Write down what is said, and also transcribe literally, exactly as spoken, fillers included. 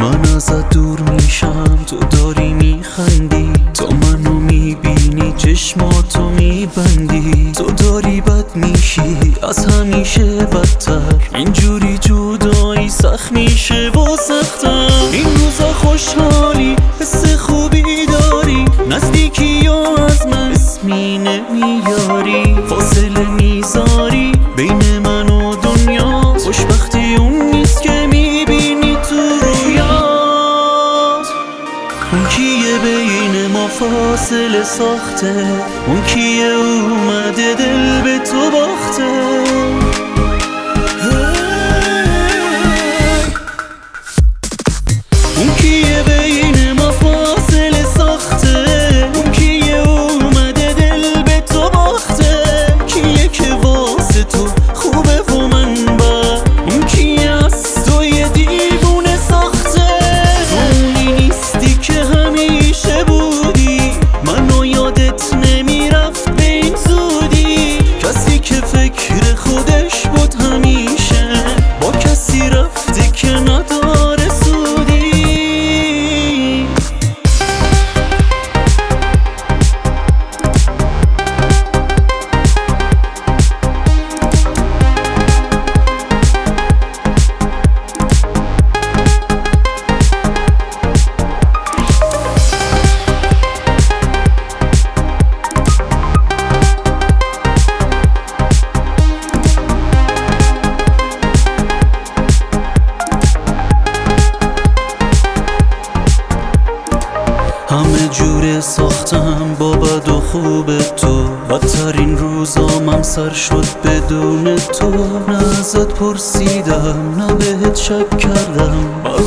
من ازت دور میشم، تو داری میخندی، تو منو میبینی چشماتو میبندی، تو داری بد میشی از همیشه بدتر، اینجوری جدایی سخت میشه و سختم. این روزا خوشحالی حس خوبی داری، نزدیکی یا از من اسمی نمیاری، فاصله میذاری بین من و دنیا، خوشبختی اون نیست که میبینی تو رویات. اون کیه بین ما فاصله ساخته، اون کیه اومده دل به تو باخته. اون کیه بین ما فاصله ساخته، اون کیه اومده دل به تو باخته، کیه که واسه تو خوبه و من بد، اون کیه از تو یه دیوونه ساخته. اونی نیستی که همیشه بودی، منو یادت نمیرفت به این زودی، کسی که فکر خودش بود همیشه با کسی رفته که نداره سودی. همه جوره ساختم با بد و خوب تو، بدترین روزامم سر شد بدون تو، نه ازت پرسیدم نه بهت شک کردم.